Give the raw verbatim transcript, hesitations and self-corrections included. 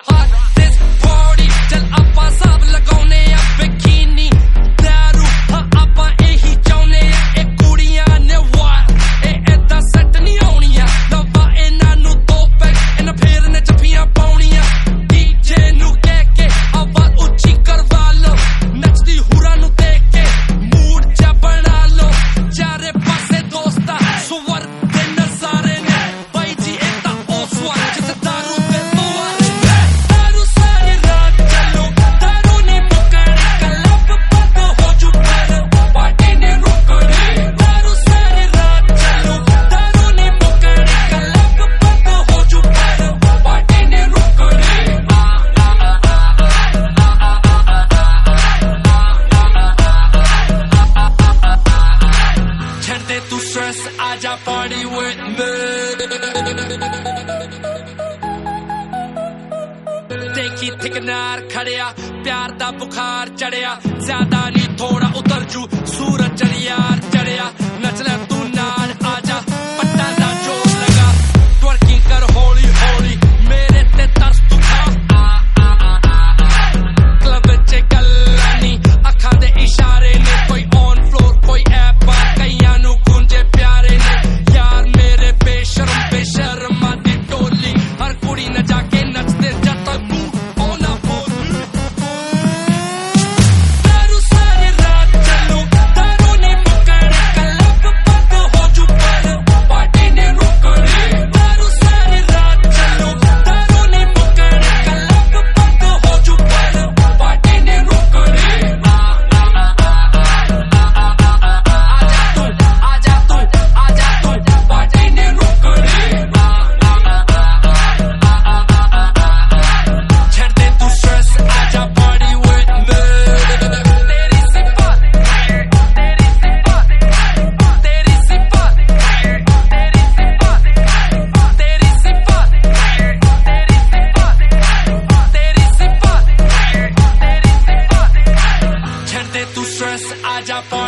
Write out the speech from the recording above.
आजा party with me। देखी थिकनार खड़िया प्यार दा बुखार चढ़िया ज्यादा नहीं थोड़ा उतर जू सूरज चढ़ियार चढ़िया नचला तू नाल आजा पट्टा दा जोर लगा ट्वर्किंग कर हौली हौली मेरे ते तरस तू खा क्लब च गल्लानी अखा दे इशारे ने कोई ऑन फ्लोर कोई ऐप कईयां नू गुंजे प्यारे ने यार मेरे बेशरम बेशर्मा दी टोली हर कुड़ी न जाके नचते जद तक आजा